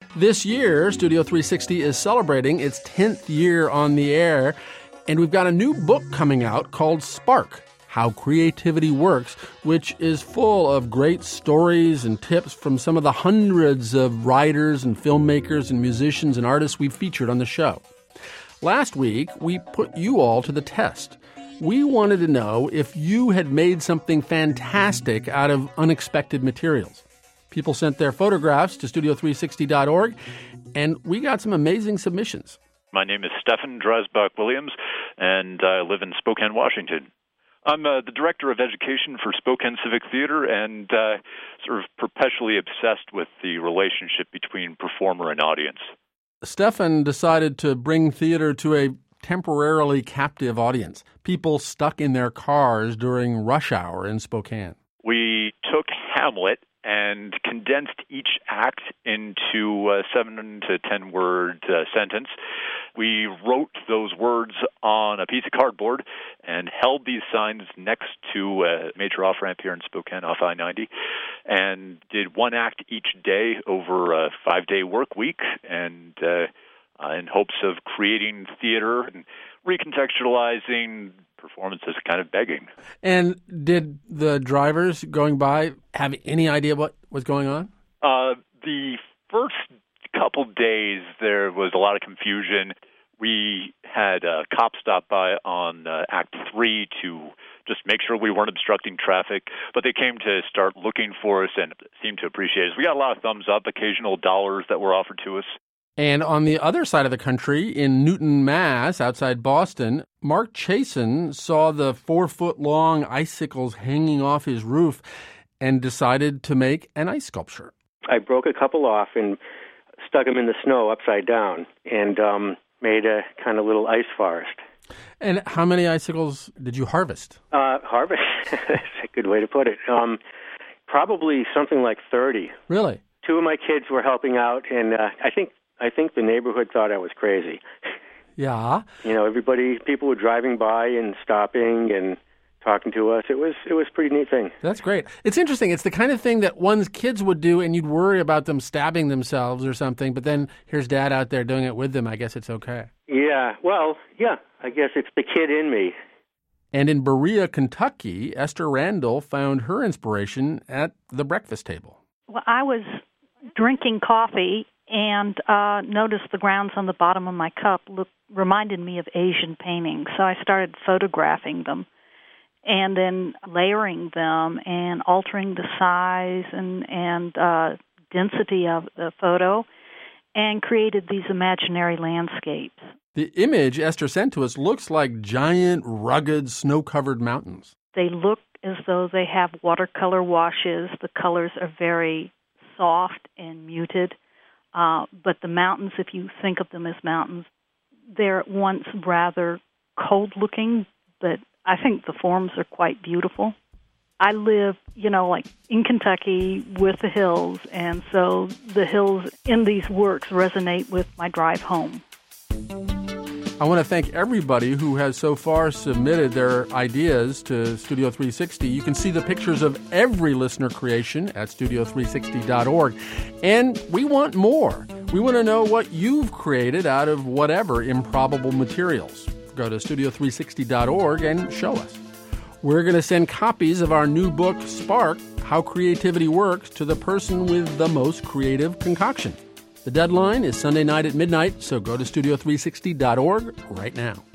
This year, Studio 360 is celebrating its 10th year on the air, and we've got a new book coming out called Spark: How Creativity Works, which is full of great stories and tips from some of the hundreds of writers and filmmakers and musicians and artists we've featured on the show. Last week, we put you all to the test. We wanted to know if you had made something fantastic out of unexpected materials. People sent their photographs to studio360.org, and we got some amazing submissions. My name is Stefan Dreisbach-Williams, and I live in Spokane, Washington. I'm the Director of Education for Spokane Civic Theater and sort of perpetually obsessed with the relationship between performer and audience. Stefan decided to bring theater to a temporarily captive audience, people stuck in their cars during rush hour in Spokane. We took Hamlet and condensed each act into a 7 to 10 word sentence. We wrote those words on a piece of cardboard and held these signs next to a major off-ramp here in Spokane off I-90 and did one act each day over a 5-day work week and in hopes of creating theater and recontextualizing performances, kind of begging. And did the drivers going by have any idea what was going on? The first couple days, there was a lot of confusion. We had a cop stop by on Act 3 to just make sure we weren't obstructing traffic, but they came to start looking for us and seemed to appreciate us. We got a lot of thumbs up, occasional dollars that were offered to us. And on the other side of the country, in Newton, Mass., outside Boston, Mark Chasen saw the 4-foot-long icicles hanging off his roof and decided to make an ice sculpture. I broke a couple off and stuck them in the snow upside down and made a kind of little ice forest. And how many icicles did you harvest? Harvest? That's a good way to put it. Probably something like 30. Really? 2 of my kids were helping out, and I think the neighborhood thought I was crazy. Yeah. You know, people were driving by and stopping and talking to us. It was a pretty neat thing. That's great. It's interesting. It's the kind of thing that one's kids would do, and you'd worry about them stabbing themselves or something, but then here's Dad out there doing it with them. I guess it's okay. Yeah. Well, yeah. I guess it's the kid in me. And in Berea, Kentucky, Esther Randall found her inspiration at the breakfast table. Well, I was drinking coffee and noticed the grounds on the bottom of my cup reminded me of Asian paintings. So I started photographing them and then layering them and altering the size and density of the photo and created these imaginary landscapes. The image Esther sent to us looks like giant, rugged, snow-covered mountains. They look as though they have watercolor washes. The colors are very soft and muted. But the mountains, if you think of them as mountains, they're at once rather cold-looking, but I think the forms are quite beautiful. I live, like in Kentucky with the hills, and so the hills in these works resonate with my drive home. I want to thank everybody who has so far submitted their ideas to Studio 360. You can see the pictures of every listener creation at studio360.org. And we want more. We want to know what you've created out of whatever improbable materials. Go to studio360.org and show us. We're going to send copies of our new book, Spark: How Creativity Works, to the person with the most creative concoction. The deadline is Sunday night at midnight, so go to studio360.org right now.